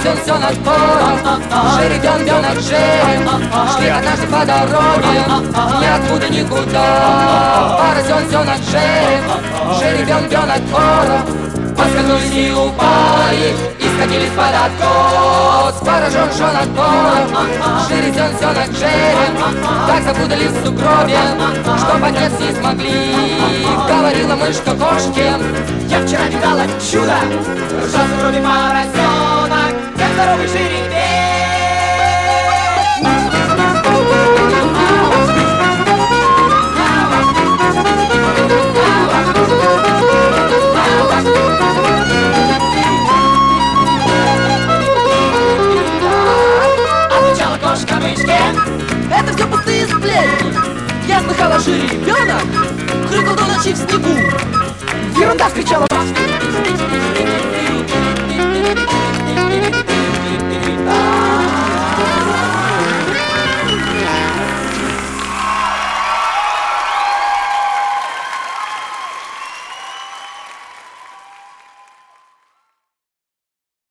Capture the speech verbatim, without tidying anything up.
Поросен все над пором, жеребенок жерем. Шли однажды по дороге, ниоткуда никуда. Поросен все над жерем, жеребенок пором. Поскользнулись и упали, и скатились под откос. Поражен шо над пором, жеребен все над жерем. Так запутались в сугробе, что подняться не смогли. Говорила мышка кошке: я вчера видала чудо, ржался вроде поросенок, как здоровый жеребец. Отвечала кошка мышке: это все пустые сплетни. Я слыхала, жеребенок хрюкал до ночи в снегу. Ерунда! — вскричала